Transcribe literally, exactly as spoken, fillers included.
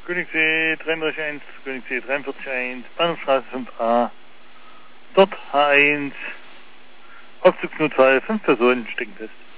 Königssee dreiunddreißig eins, Königssee dreiundvierzig eins, Bahnhofstraße fünf a, dort H eins, Aufzugsnotfall, fünf Personen stecken fest.